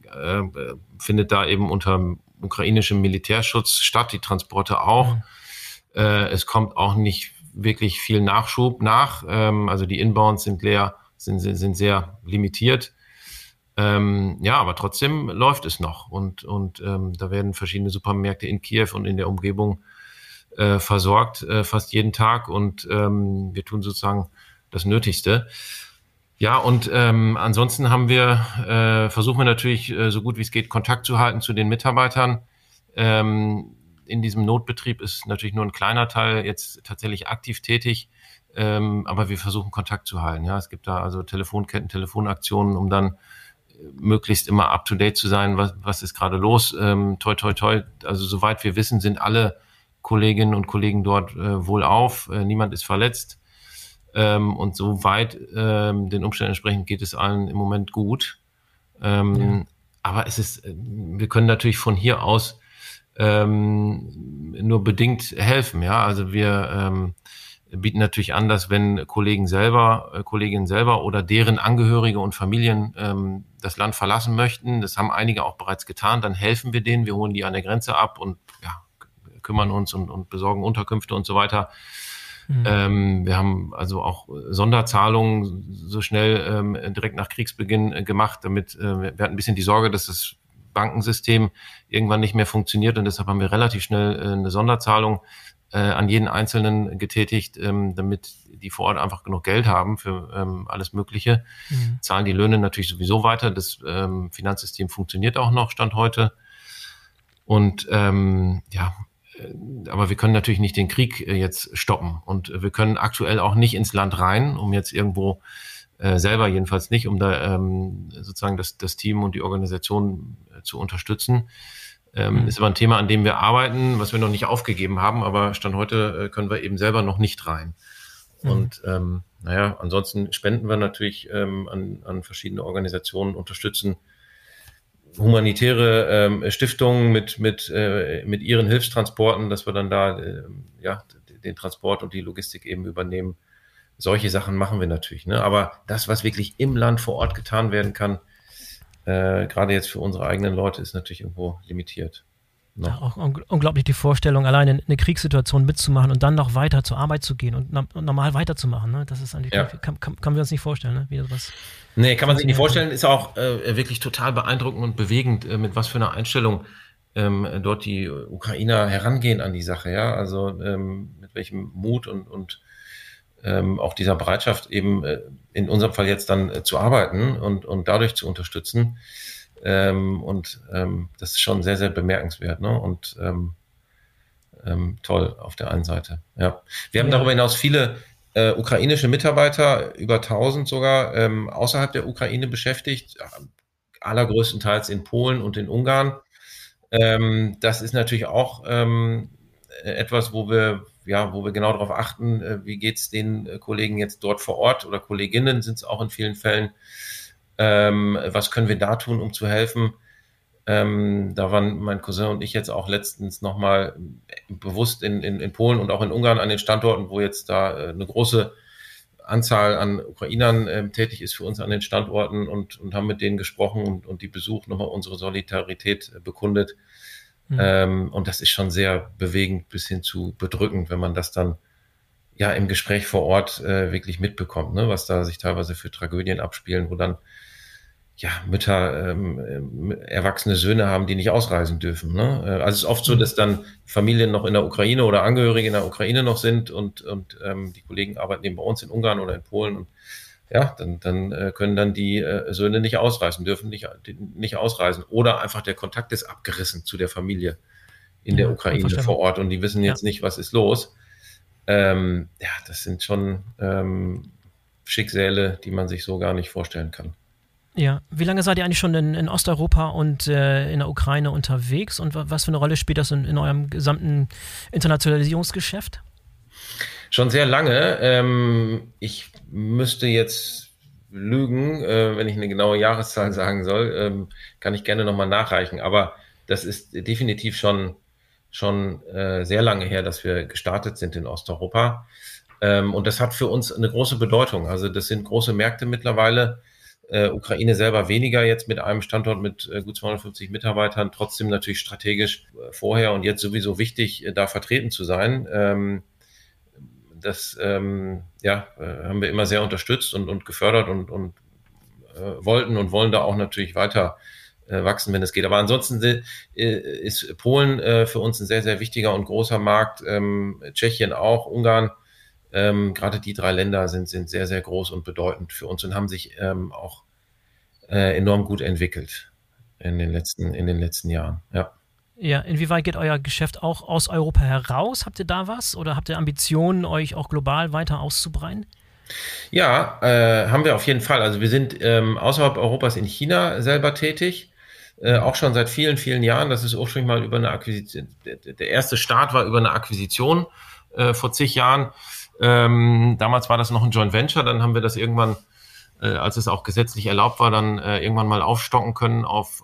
findet da eben unter ukrainischem Militärschutz statt, die Transporte auch. Es kommt auch nicht wirklich viel Nachschub nach. Also die Inbounds sind sind sehr limitiert. Aber trotzdem läuft es noch und da werden verschiedene Supermärkte in Kiew und in der Umgebung versorgt, fast jeden Tag, und wir tun sozusagen das Nötigste. Ja, und ansonsten versuchen wir natürlich so gut wie es geht Kontakt zu halten zu den Mitarbeitern. In diesem Notbetrieb ist natürlich nur ein kleiner Teil jetzt tatsächlich aktiv tätig, aber wir versuchen Kontakt zu halten. Ja, es gibt da also Telefonketten, Telefonaktionen, um dann möglichst immer up-to-date zu sein, was ist gerade los. Toi, toi, toi. Also soweit wir wissen, sind alle Kolleginnen und Kollegen dort wohlauf. Niemand ist verletzt. Und soweit den Umständen entsprechend geht es allen im Moment gut. Aber wir können natürlich von hier aus nur bedingt helfen. Ja, also wir bieten natürlich an, dass wenn Kolleginnen selber oder deren Angehörige und Familien das Land verlassen möchten, das haben einige auch bereits getan, dann helfen wir denen, wir holen die an der Grenze ab und kümmern uns und besorgen Unterkünfte und so weiter. Wir haben also auch Sonderzahlungen so schnell direkt nach Kriegsbeginn gemacht, damit wir hatten ein bisschen die Sorge, dass das Bankensystem irgendwann nicht mehr funktioniert und deshalb haben wir relativ schnell eine Sonderzahlung an jeden Einzelnen getätigt, damit die vor Ort einfach genug Geld haben für alles Mögliche. Zahlen die Löhne natürlich sowieso weiter. Das Finanzsystem funktioniert auch noch, Stand heute. Und aber wir können natürlich nicht den Krieg jetzt stoppen. Und wir können aktuell auch nicht ins Land rein, um jetzt irgendwo selber jedenfalls nicht, um da sozusagen das Team und die Organisation zu unterstützen. Ist aber ein Thema, an dem wir arbeiten, was wir noch nicht aufgegeben haben, aber Stand heute können wir eben selber noch nicht rein. Und ansonsten spenden wir natürlich an verschiedene Organisationen, unterstützen humanitäre Stiftungen mit ihren Hilfstransporten, dass wir dann da den Transport und die Logistik eben übernehmen. Solche Sachen machen wir natürlich, ne? Aber das, was wirklich im Land vor Ort getan werden kann, gerade jetzt für unsere eigenen Leute, ist natürlich irgendwo limitiert. Ja, auch unglaublich die Vorstellung, alleine in eine Kriegssituation mitzumachen und dann noch weiter zur Arbeit zu gehen und normal weiterzumachen. Ne? Das ist eigentlich, kann wir uns nicht vorstellen, ne? Wie das was. Nee, kann man sich nicht vorstellen. Ist auch wirklich total beeindruckend und bewegend, mit was für einer Einstellung dort die Ukrainer herangehen an die Sache. Ja, also mit welchem Mut und auch dieser Bereitschaft eben in unserem Fall jetzt dann zu arbeiten und dadurch zu unterstützen. Das ist schon sehr, sehr bemerkenswert, ne? Und toll auf der einen Seite. Ja, wir haben darüber hinaus viele ukrainische Mitarbeiter, über 1000 sogar, außerhalb der Ukraine beschäftigt, allergrößtenteils in Polen und in Ungarn. Das ist natürlich auch etwas, wo wir genau darauf achten, wie geht's den Kollegen jetzt dort vor Ort oder Kolleginnen sind es auch in vielen Fällen. Was können wir da tun, um zu helfen? Da waren mein Cousin und ich jetzt auch letztens nochmal bewusst in Polen und auch in Ungarn an den Standorten, wo jetzt da eine große Anzahl an Ukrainern tätig ist für uns an den Standorten und haben mit denen gesprochen und die besucht, nochmal unsere Solidarität bekundet. Und das ist schon sehr bewegend bis hin zu bedrückend, wenn man das dann ja im Gespräch vor Ort wirklich mitbekommt, ne? Was da sich teilweise für Tragödien abspielen, wo dann Mütter erwachsene Söhne haben, die nicht ausreisen dürfen. Ne? Also es ist oft so, dass dann Familien noch in der Ukraine oder Angehörige in der Ukraine noch sind und die Kollegen arbeiten eben bei uns in Ungarn oder in Polen und dann können dann die Söhne nicht ausreisen, dürfen nicht ausreisen oder einfach der Kontakt ist abgerissen zu der Familie in der Ukraine vor Ort und die wissen jetzt nicht, was ist los. Das sind schon Schicksale, die man sich so gar nicht vorstellen kann. Ja, wie lange seid ihr eigentlich schon in Osteuropa und in der Ukraine unterwegs und was für eine Rolle spielt das in eurem gesamten Internationalisierungsgeschäft? Schon sehr lange. Ich müsste jetzt lügen, wenn ich eine genaue Jahreszahl sagen soll, kann ich gerne nochmal nachreichen, aber das ist definitiv schon sehr lange her, dass wir gestartet sind in Osteuropa und das hat für uns eine große Bedeutung. Also das sind große Märkte mittlerweile. Ukraine selber weniger jetzt mit einem Standort mit gut 250 Mitarbeitern, trotzdem natürlich strategisch vorher und jetzt sowieso wichtig, da vertreten zu sein. Das haben wir immer sehr unterstützt und gefördert und wollten und wollen da auch natürlich weiter wachsen, wenn es geht. Aber ansonsten ist Polen für uns ein sehr, sehr wichtiger und großer Markt, Tschechien auch, Ungarn. Gerade die 3 Länder sind sehr, sehr groß und bedeutend für uns und haben sich auch enorm gut entwickelt in den letzten Jahren. Ja. Ja, inwieweit geht euer Geschäft auch aus Europa heraus? Habt ihr da was oder habt ihr Ambitionen, euch auch global weiter auszubreiten? Ja, haben wir auf jeden Fall. Also wir sind außerhalb Europas in China selber tätig, auch schon seit vielen, vielen Jahren. Das ist ursprünglich mal über eine Akquisition. Der erste Start war über eine Akquisition vor zig Jahren. Damals war das noch ein Joint Venture, dann haben wir das irgendwann als es auch gesetzlich erlaubt war, dann irgendwann mal aufstocken können auf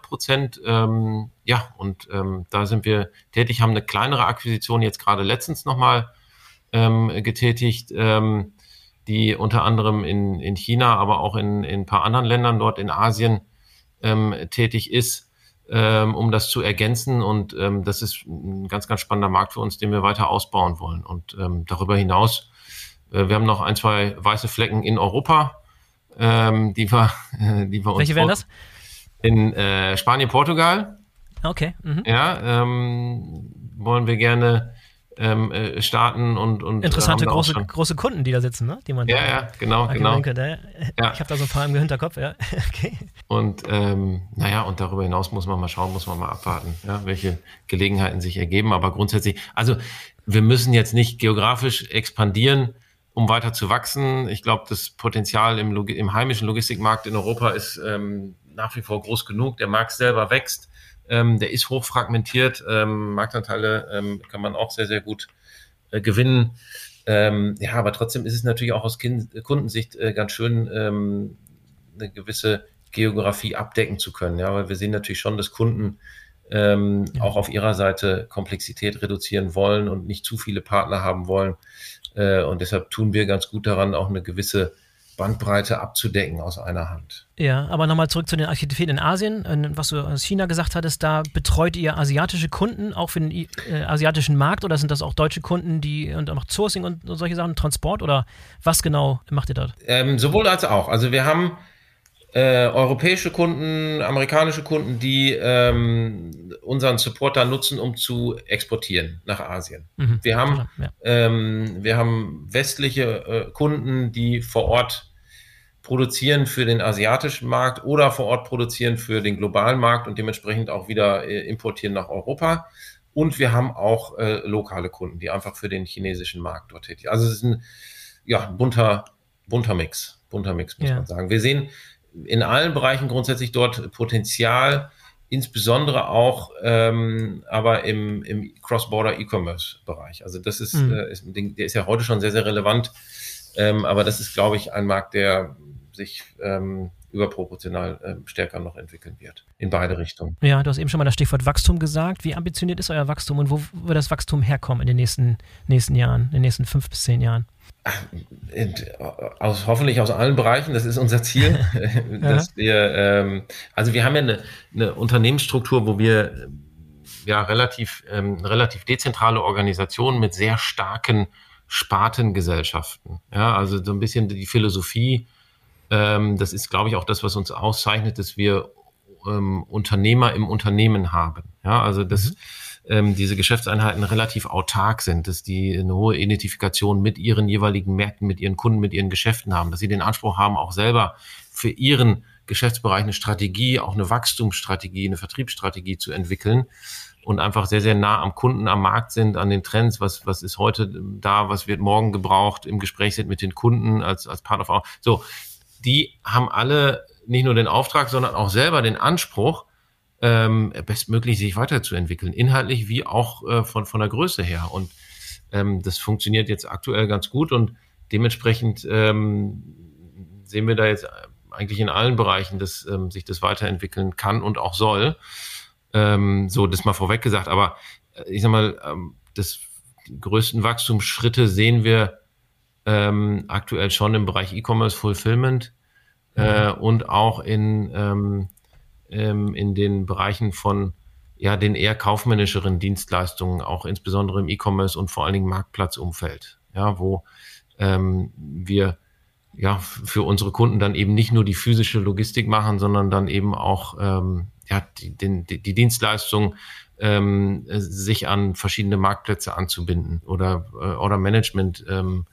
100%. Da sind wir tätig, haben eine kleinere Akquisition jetzt gerade letztens nochmal getätigt, die unter anderem in China, aber auch in ein paar anderen Ländern dort in Asien tätig ist, um das zu ergänzen. Und das ist ein ganz, ganz spannender Markt für uns, den wir weiter ausbauen wollen. Und darüber hinaus, wir haben noch 1, 2 weiße Flecken in Europa, die wir uns... Welche wären das? In Spanien, Portugal. Okay. Mhm. Ja, wollen wir gerne starten und interessante große Kunden, die da sitzen, ne? Die man genau. Ich habe da so ein paar im Hinterkopf, ja. Okay. Und und darüber hinaus muss man mal abwarten, ja, welche Gelegenheiten sich ergeben. Aber grundsätzlich, also wir müssen jetzt nicht geografisch expandieren, um weiter zu wachsen. Ich glaube, das Potenzial im heimischen Logistikmarkt in Europa ist nach wie vor groß genug. Der Markt selber wächst. Der ist hochfragmentiert. Marktanteile kann man auch sehr, sehr gut gewinnen. Aber trotzdem ist es natürlich auch aus Kundensicht ganz schön, eine gewisse Geografie abdecken zu können. Ja, weil wir sehen natürlich schon, dass Kunden auch auf ihrer Seite Komplexität reduzieren wollen und nicht zu viele Partner haben wollen. Und deshalb tun wir ganz gut daran, auch eine gewisse Bandbreite abzudecken aus einer Hand. Ja, aber nochmal zurück zu den Aktivitäten in Asien. Was du aus China gesagt hattest, da betreut ihr asiatische Kunden auch für den asiatischen Markt, oder sind das auch deutsche Kunden, die und auch Sourcing und solche Sachen, Transport, oder was genau macht ihr dort? Sowohl als auch. Also wir haben europäische Kunden, amerikanische Kunden, die unseren Support da nutzen, um zu exportieren nach Asien. Mhm. Wir haben westliche Kunden, die vor Ort produzieren für den asiatischen Markt oder vor Ort produzieren für den globalen Markt und dementsprechend auch wieder importieren nach Europa. Und wir haben auch lokale Kunden, die einfach für den chinesischen Markt dort tätig sind. Also es ist ein bunter Mix, muss man sagen. Wir sehen in allen Bereichen grundsätzlich dort Potenzial, insbesondere auch aber im Cross-Border E-Commerce-Bereich. Also das ist, der ist ja heute schon sehr, sehr relevant, aber das ist, glaube ich, ein Markt, der sich überproportional stärker noch entwickeln wird, in beide Richtungen. Ja, du hast eben schon mal das Stichwort Wachstum gesagt. Wie ambitioniert ist euer Wachstum und wo wird das Wachstum herkommen in den nächsten Jahren, in den nächsten 5 bis 10 Jahren? Hoffentlich aus allen Bereichen, das ist unser Ziel, dass wir, wir haben ja eine Unternehmensstruktur, wo wir eine relativ dezentrale Organisation mit sehr starken Spartengesellschaften. Ja, also so ein bisschen die Philosophie, das ist, glaube ich, auch das, was uns auszeichnet, dass wir Unternehmer im Unternehmen haben. Ja, also dass diese Geschäftseinheiten relativ autark sind, dass die eine hohe Identifikation mit ihren jeweiligen Märkten, mit ihren Kunden, mit ihren Geschäften haben, dass sie den Anspruch haben, auch selber für ihren Geschäftsbereich eine Strategie, auch eine Wachstumsstrategie, eine Vertriebsstrategie zu entwickeln und einfach sehr, sehr nah am Kunden, am Markt sind, an den Trends, was ist heute da, was wird morgen gebraucht, im Gespräch sind mit den Kunden als Partner. So, die haben alle nicht nur den Auftrag, sondern auch selber den Anspruch, bestmöglich sich weiterzuentwickeln, inhaltlich wie auch von der Größe her. Und das funktioniert jetzt aktuell ganz gut und dementsprechend sehen wir da jetzt eigentlich in allen Bereichen, dass sich das weiterentwickeln kann und auch soll. So, das mal vorweg gesagt, aber ich sag mal, die größten Wachstumsschritte sehen wir aktuell schon im Bereich E-Commerce Fulfillment und auch in den Bereichen von den eher kaufmännischeren Dienstleistungen, auch insbesondere im E-Commerce und vor allen Dingen Marktplatzumfeld, wo wir für unsere Kunden dann eben nicht nur die physische Logistik machen, sondern dann eben auch die Dienstleistung, sich an verschiedene Marktplätze anzubinden oder Order-Management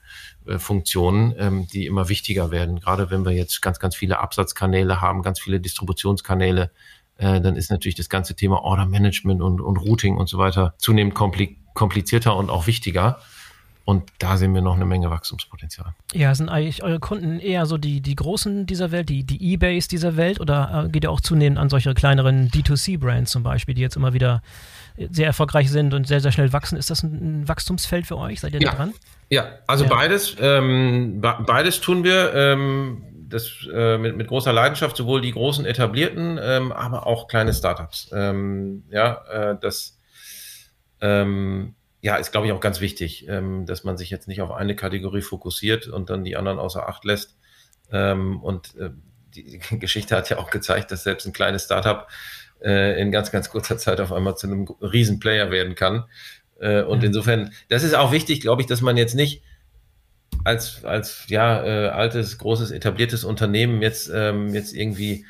Funktionen, die immer wichtiger werden. Gerade wenn wir jetzt ganz, ganz viele Absatzkanäle haben, ganz viele Distributionskanäle, dann ist natürlich das ganze Thema Order-Management und Routing und so weiter zunehmend komplizierter und auch wichtiger. Und da sehen wir noch eine Menge Wachstumspotenzial. Ja, sind eigentlich eure Kunden eher so die Großen dieser Welt, die eBays dieser Welt, oder geht ihr auch zunehmend an solche kleineren D2C-Brands zum Beispiel, die jetzt immer wieder sehr erfolgreich sind und sehr, sehr schnell wachsen? Ist das ein Wachstumsfeld für euch? Seid ihr da dran? Ja, also beides tun wir. mit großer Leidenschaft, sowohl die großen etablierten, aber auch kleine Startups. Ist, glaube ich, auch ganz wichtig, dass man sich jetzt nicht auf eine Kategorie fokussiert und dann die anderen außer Acht lässt. Die Geschichte hat ja auch gezeigt, dass selbst ein kleines Startup in ganz, ganz kurzer Zeit auf einmal zu einem Riesenplayer werden kann. Insofern, das ist auch wichtig, glaube ich, dass man jetzt nicht als altes, großes, etabliertes Unternehmen jetzt irgendwie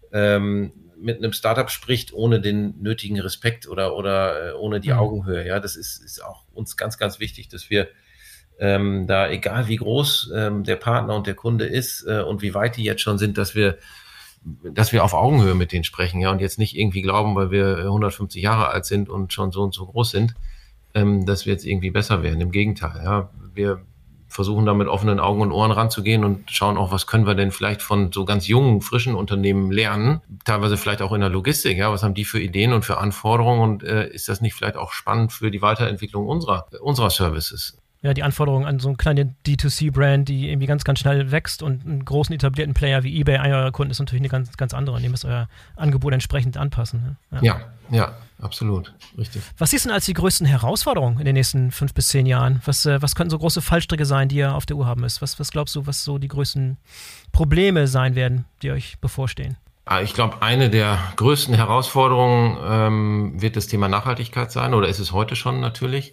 mit einem Startup spricht, ohne den nötigen Respekt oder ohne die Augenhöhe. Ja, das ist auch uns ganz, ganz wichtig, dass wir da, egal wie groß der Partner und der Kunde ist und wie weit die jetzt schon sind, dass wir auf Augenhöhe mit denen sprechen, ja, und jetzt nicht irgendwie glauben, weil wir 150 Jahre alt sind und schon so und so groß sind, dass wir jetzt irgendwie besser werden. Im Gegenteil, ja, wir versuchen da mit offenen Augen und Ohren ranzugehen und schauen auch, was können wir denn vielleicht von so ganz jungen, frischen Unternehmen lernen, teilweise vielleicht auch in der Logistik, ja, was haben die für Ideen und für Anforderungen und ist das nicht vielleicht auch spannend für die Weiterentwicklung unserer Services? Ja, die Anforderungen an so eine kleine D2C-Brand, die irgendwie ganz, ganz schnell wächst und einen großen etablierten Player wie eBay, einer eurer Kunden, ist natürlich eine ganz, ganz andere. Und ihr müsst euer Angebot entsprechend anpassen. Ne? Ja, absolut. Richtig. Was siehst du denn als die größten Herausforderungen in den nächsten 5 bis 10 Jahren? Was könnten so große Fallstricke sein, die ihr auf der Uhr haben müsst? Was glaubst du, was so die größten Probleme sein werden, die euch bevorstehen? Ich glaube, eine der größten Herausforderungen wird das Thema Nachhaltigkeit sein, oder ist es heute schon natürlich.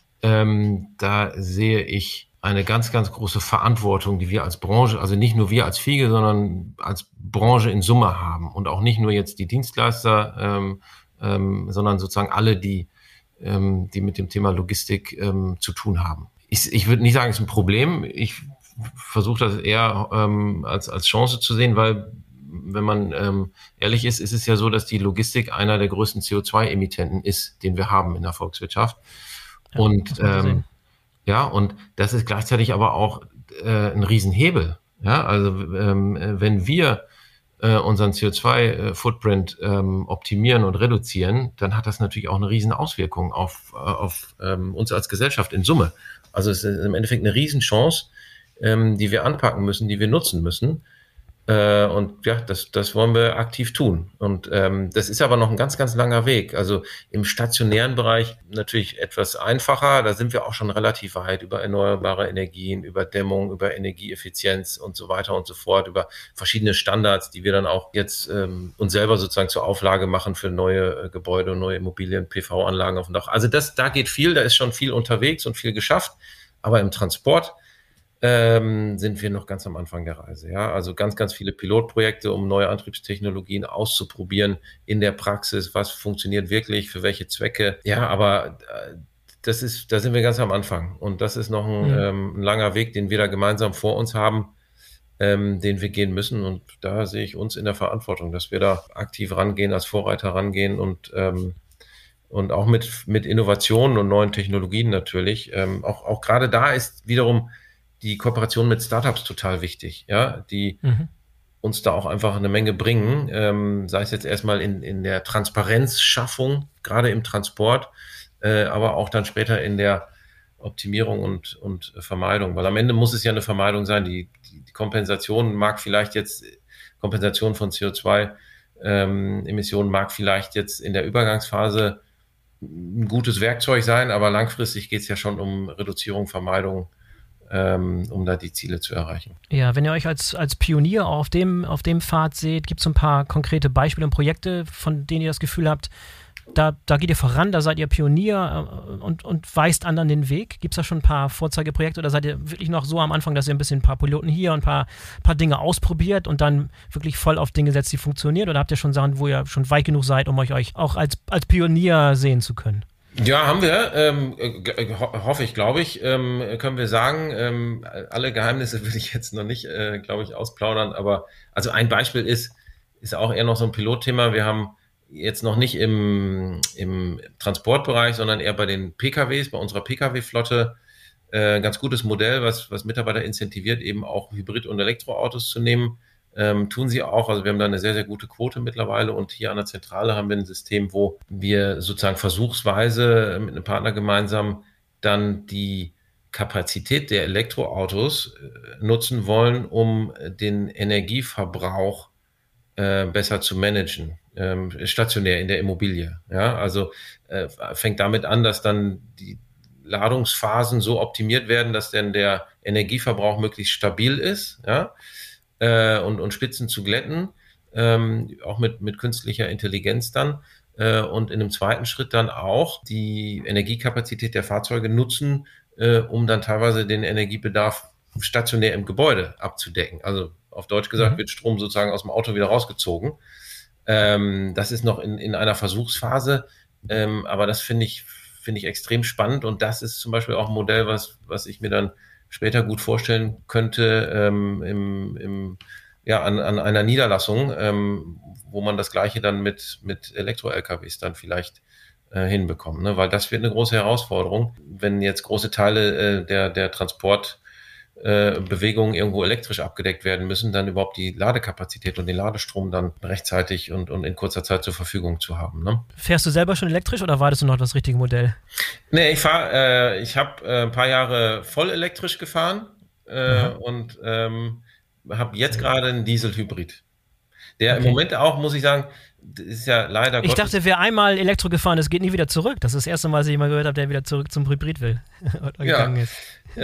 Da sehe ich eine ganz, ganz große Verantwortung, die wir als Branche, also nicht nur wir als Fiege, sondern als Branche in Summe haben und auch nicht nur jetzt die Dienstleister, sondern sozusagen alle, die mit dem Thema Logistik zu tun haben. Ich würde nicht sagen, es ist ein Problem. Ich versuche das eher als Chance zu sehen, weil wenn man ehrlich ist, ist es ja so, dass die Logistik einer der größten CO2-Emittenten ist, den wir haben in der Volkswirtschaft. Ja, und das ist gleichzeitig aber auch ein Riesenhebel. Ja, also wenn wir unseren CO2-Footprint optimieren und reduzieren, dann hat das natürlich auch eine riesen Auswirkung auf uns als Gesellschaft in Summe. Also es ist im Endeffekt eine Riesenchance, die wir anpacken müssen, die wir nutzen müssen. Und ja, das wollen wir aktiv tun. Und das ist aber noch ein ganz, ganz langer Weg. Also im stationären Bereich natürlich etwas einfacher. Da sind wir auch schon relativ weit über erneuerbare Energien, über Dämmung, über Energieeffizienz und so weiter und so fort, über verschiedene Standards, die wir dann auch jetzt uns selber sozusagen zur Auflage machen für neue Gebäude, neue Immobilien, PV-Anlagen auf dem Dach. Also da geht viel, da ist schon viel unterwegs und viel geschafft. Aber im Transport sind wir noch ganz am Anfang der Reise. Ja? Also ganz, ganz viele Pilotprojekte, um neue Antriebstechnologien auszuprobieren in der Praxis, was funktioniert wirklich, für welche Zwecke. Ja, aber da sind wir ganz am Anfang. Und das ist noch ein langer Weg, den wir da gemeinsam vor uns haben, den wir gehen müssen. Und da sehe ich uns in der Verantwortung, dass wir da aktiv rangehen, als Vorreiter rangehen und auch mit Innovationen und neuen Technologien natürlich. Auch gerade da ist wiederum die Kooperation mit Startups total wichtig, ja, die uns da auch einfach eine Menge bringen, sei es jetzt erstmal in der Transparenzschaffung, gerade im Transport, aber auch dann später in der Optimierung und Vermeidung, weil am Ende muss es ja eine Vermeidung sein. Die Kompensation mag vielleicht jetzt, Kompensation von CO2-Emissionen mag vielleicht jetzt in der Übergangsphase ein gutes Werkzeug sein, aber langfristig geht es ja schon um Reduzierung, Vermeidung, um da die Ziele zu erreichen. Ja, wenn ihr euch als Pionier auf dem Pfad seht, gibt es ein paar konkrete Beispiele und Projekte, von denen ihr das Gefühl habt, da geht ihr voran, da seid ihr Pionier und weist anderen den Weg? Gibt es da schon ein paar Vorzeigeprojekte oder seid ihr wirklich noch so am Anfang, dass ihr ein paar Piloten hier und ein paar Dinge ausprobiert und dann wirklich voll auf Dinge setzt, die funktionieren? Oder habt ihr schon Sachen, wo ihr schon weit genug seid, um euch auch als Pionier sehen zu können? Ja, haben wir, hoffe ich, glaube ich, können wir sagen, alle Geheimnisse will ich jetzt noch nicht, glaube ich, ausplaudern, aber also ein Beispiel ist auch eher noch so ein Pilotthema. Wir haben jetzt noch nicht im Transportbereich, sondern eher bei den PKWs, bei unserer PKW-Flotte, ganz gutes Modell, was Mitarbeiter incentiviert, eben auch Hybrid- und Elektroautos zu nehmen. Tun sie auch. Also wir haben da eine sehr, sehr gute Quote mittlerweile und hier an der Zentrale haben wir ein System, wo wir sozusagen versuchsweise mit einem Partner gemeinsam dann die Kapazität der Elektroautos nutzen wollen, um den Energieverbrauch besser zu managen, stationär in der Immobilie. Ja, also fängt damit an, dass dann die Ladungsphasen so optimiert werden, dass dann der Energieverbrauch möglichst stabil ist, ja, und Spitzen zu glätten, auch mit künstlicher Intelligenz dann. Und in einem zweiten Schritt dann auch die Energiekapazität der Fahrzeuge nutzen, um dann teilweise den Energiebedarf stationär im Gebäude abzudecken. Also auf Deutsch gesagt wird Strom sozusagen aus dem Auto wieder rausgezogen. Das ist noch in einer Versuchsphase, aber das finde ich extrem spannend, und das ist zum Beispiel auch ein Modell, was ich mir dann später gut vorstellen könnte an einer Niederlassung, wo man das Gleiche dann mit Elektro-LKWs dann vielleicht hinbekommt, ne? Weil das wird eine große Herausforderung, wenn jetzt große Teile der Transportbewegungen irgendwo elektrisch abgedeckt werden müssen, dann überhaupt die Ladekapazität und den Ladestrom dann rechtzeitig und in kurzer Zeit zur Verfügung zu haben. Ne? Fährst du selber schon elektrisch oder wartest du noch das richtige Modell? Nee, ich habe ein paar Jahre voll elektrisch gefahren und habe jetzt gerade einen Dieselhybrid. Der im Moment auch, muss ich sagen, ist ja leider Ich dachte, wer einmal Elektro gefahren ist, geht nie wieder zurück. Das ist das erste Mal, dass ich mal gehört habe, der wieder zurück zum Hybrid will. gegangen ist.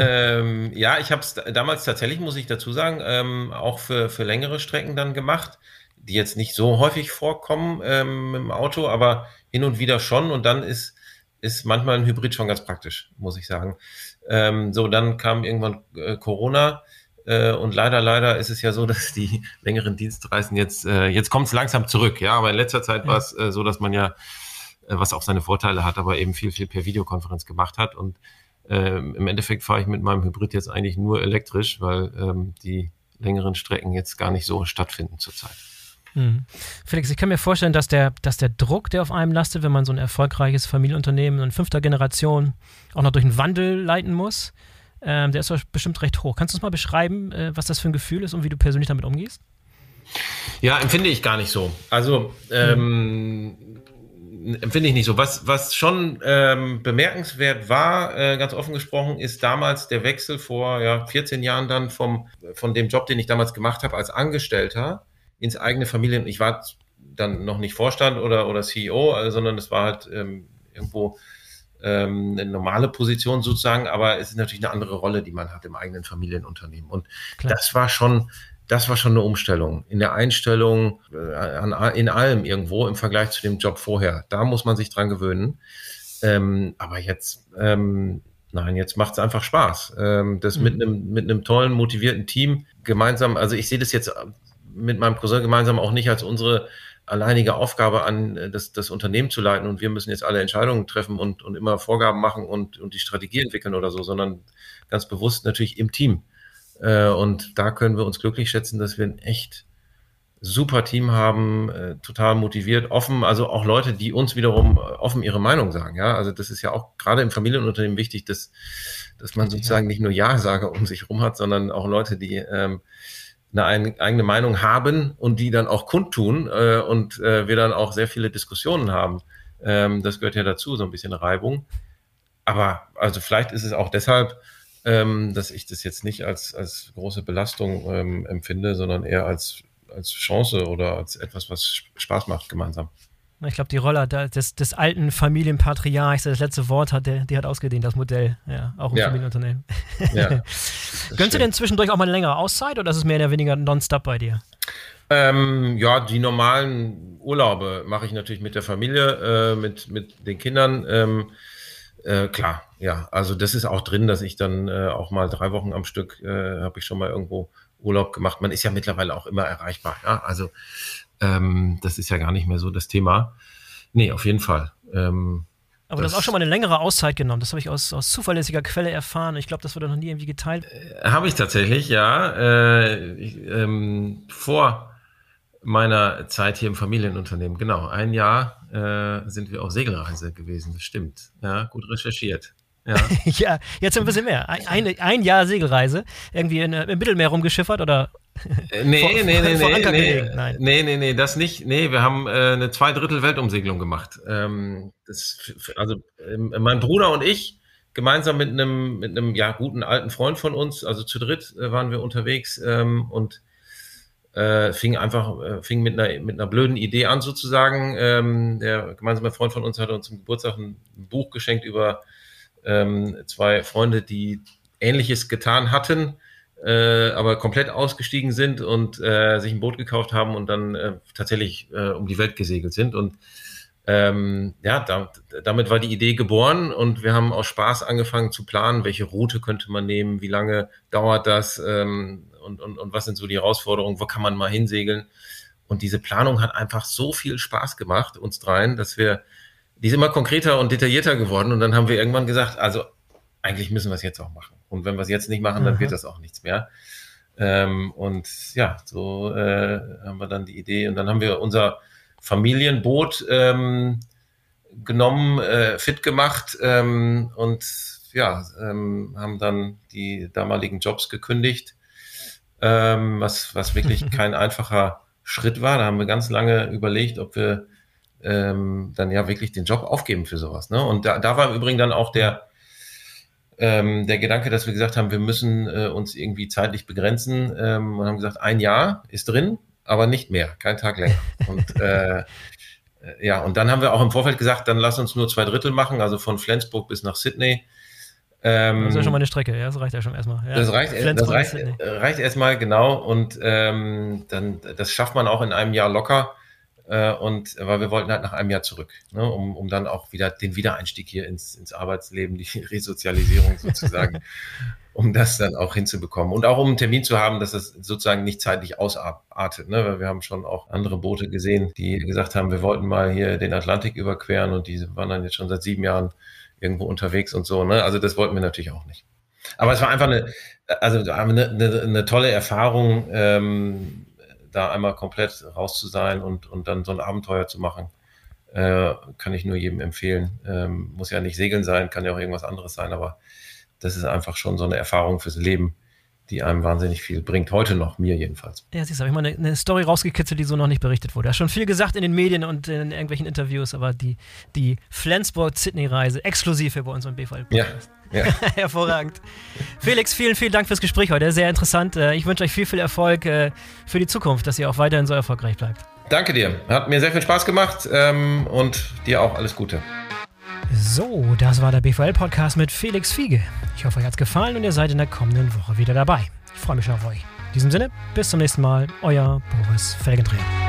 Ich habe es damals tatsächlich, muss ich dazu sagen, auch für längere Strecken dann gemacht, die jetzt nicht so häufig vorkommen mit dem Auto, aber hin und wieder schon. Und dann ist manchmal ein Hybrid schon ganz praktisch, muss ich sagen. Dann kam irgendwann Corona. Und leider ist es ja so, dass die längeren Dienstreisen jetzt kommt es langsam zurück, ja, aber in letzter Zeit war es so, dass man ja, was auch seine Vorteile hat, aber eben viel per Videokonferenz gemacht hat, und im Endeffekt fahre ich mit meinem Hybrid jetzt eigentlich nur elektrisch, weil die längeren Strecken jetzt gar nicht so stattfinden zurzeit. Felix, ich kann mir vorstellen, dass der Druck, der auf einem lastet, wenn man so ein erfolgreiches Familienunternehmen in 5. Generation auch noch durch einen Wandel leiten muss, der ist bestimmt recht hoch. Kannst du uns mal beschreiben, was das für ein Gefühl ist und wie du persönlich damit umgehst? Ja, empfinde ich gar nicht so. Also empfinde ich nicht so. Was schon bemerkenswert war, ganz offen gesprochen, ist damals der Wechsel vor 14 Jahren dann von dem Job, den ich damals gemacht habe als Angestellter ins eigene Familien. Ich war dann noch nicht Vorstand oder CEO, sondern es war halt irgendwo eine normale Position sozusagen, aber es ist natürlich eine andere Rolle, die man hat im eigenen Familienunternehmen. Und das war schon eine Umstellung in der Einstellung, in allem irgendwo im Vergleich zu dem Job vorher. Da muss man sich dran gewöhnen. Aber jetzt, jetzt macht es einfach Spaß. Das mit einem tollen, motivierten Team gemeinsam, also ich sehe das jetzt mit meinem Cousin gemeinsam auch nicht als unsere alleinige Aufgabe an, das Unternehmen zu leiten, und wir müssen jetzt alle Entscheidungen treffen und immer Vorgaben machen und die Strategie entwickeln oder so, sondern ganz bewusst natürlich im Team. Und da können wir uns glücklich schätzen, dass wir ein echt super Team haben, total motiviert, offen, also auch Leute, die uns wiederum offen ihre Meinung sagen. Ja, also das ist ja auch gerade im Familienunternehmen wichtig, dass man sozusagen nicht nur Ja-Sager um sich rum hat, sondern auch Leute, die eine eigene Meinung haben und die dann auch kundtun und wir dann auch sehr viele Diskussionen haben. Das gehört ja dazu, so ein bisschen Reibung. Aber also vielleicht ist es auch deshalb, dass ich das jetzt nicht als große Belastung empfinde, sondern eher als Chance oder als etwas, was Spaß macht gemeinsam. Ich glaube, die Rolle des alten Familienpatriarchs, der das letzte Wort hat, die hat ausgedehnt, das Modell. Ja, auch im Familienunternehmen. Ja. Gönnst du denn zwischendurch auch mal eine längere Auszeit oder ist es mehr oder weniger nonstop bei dir? Die normalen Urlaube mache ich natürlich mit der Familie, mit den Kindern. Klar, ja. Also das ist auch drin, dass ich dann auch mal 3 Wochen am Stück habe ich schon mal irgendwo Urlaub gemacht. Man ist ja mittlerweile auch immer erreichbar. Ja? Also das ist ja gar nicht mehr so das Thema. Nee, auf jeden Fall. Aber du hast auch schon mal eine längere Auszeit genommen. Das habe ich aus zuverlässiger Quelle erfahren. Ich glaube, das wurde noch nie irgendwie geteilt. Habe ich tatsächlich, ja. Vor meiner Zeit hier im Familienunternehmen, genau. 1 Jahr sind wir auf Segelreise gewesen. Das stimmt. Ja, gut recherchiert. Ja. Ja, jetzt ein bisschen mehr. Ein Jahr Segelreise. Irgendwie im Mittelmeer rumgeschiffert oder? Nee, das nicht. Nee, wir haben eine 2/3 Weltumsegelung gemacht. Mein Bruder und ich, gemeinsam mit einem guten alten Freund von uns, also zu dritt waren wir unterwegs und fing mit einer blöden Idee an sozusagen. Der gemeinsame Freund von uns hatte uns zum Geburtstag ein Buch geschenkt über 2 Freunde, die Ähnliches getan hatten, aber komplett ausgestiegen sind und sich ein Boot gekauft haben und dann tatsächlich um die Welt gesegelt sind. Und damit war die Idee geboren und wir haben aus Spaß angefangen zu planen, welche Route könnte man nehmen, wie lange dauert das und was sind so die Herausforderungen, wo kann man mal hinsegeln. Und diese Planung hat einfach so viel Spaß gemacht, uns dreien, die ist immer konkreter und detaillierter geworden und dann haben wir irgendwann gesagt, also eigentlich müssen wir es jetzt auch machen. Und wenn wir es jetzt nicht machen, dann wird das auch nichts mehr. So haben wir dann die Idee und dann haben wir unser Familienboot genommen, fit gemacht haben dann die damaligen Jobs gekündigt, was wirklich kein einfacher Schritt war. Da haben wir ganz lange überlegt, ob wir dann wirklich den Job aufgeben für sowas. Ne? Und da war im Übrigen dann auch der Gedanke, dass wir gesagt haben, wir müssen uns irgendwie zeitlich begrenzen und haben gesagt, 1 Jahr ist drin, aber nicht mehr, kein Tag länger. Und und dann haben wir auch im Vorfeld gesagt, dann lass uns nur 2/3 machen, also von Flensburg bis nach Sydney. Das ist ja schon mal eine Strecke, ja, das reicht ja schon erstmal. Ja. Das reicht erstmal, genau. Und dann das schafft man auch in einem Jahr locker. Weil wir wollten halt nach einem Jahr zurück, ne, um dann auch wieder den Wiedereinstieg hier ins Arbeitsleben, die Resozialisierung sozusagen, um das dann auch hinzubekommen. Und auch um einen Termin zu haben, dass das sozusagen nicht zeitlich ausartet, ne, weil wir haben schon auch andere Boote gesehen, die gesagt haben, wir wollten mal hier den Atlantik überqueren und die waren dann jetzt schon seit 7 Jahren irgendwo unterwegs und so, ne, also das wollten wir natürlich auch nicht. Aber es war einfach eine tolle Erfahrung, da einmal komplett raus zu sein und dann so ein Abenteuer zu machen, kann ich nur jedem empfehlen. Muss ja nicht Segeln sein, kann ja auch irgendwas anderes sein, aber das ist einfach schon so eine Erfahrung fürs Leben, die einem wahnsinnig viel bringt. Heute noch, mir jedenfalls. Ja, siehst du, habe ich mal eine Story rausgekitzelt, die so noch nicht berichtet wurde. Da ist schon viel gesagt in den Medien und in irgendwelchen Interviews, aber die Flensburg-Sydney-Reise exklusiv hier bei uns im BVL. Ja. Hervorragend. Felix, vielen, vielen Dank fürs Gespräch heute. Sehr interessant. Ich wünsche euch viel, viel Erfolg für die Zukunft, dass ihr auch weiterhin so erfolgreich bleibt. Danke dir. Hat mir sehr viel Spaß gemacht und dir auch alles Gute. So, das war der BVL-Podcast mit Felix Fiege. Ich hoffe, euch hat's gefallen und ihr seid in der kommenden Woche wieder dabei. Ich freue mich schon auf euch. In diesem Sinne, bis zum nächsten Mal. Euer Boris Felgendreher.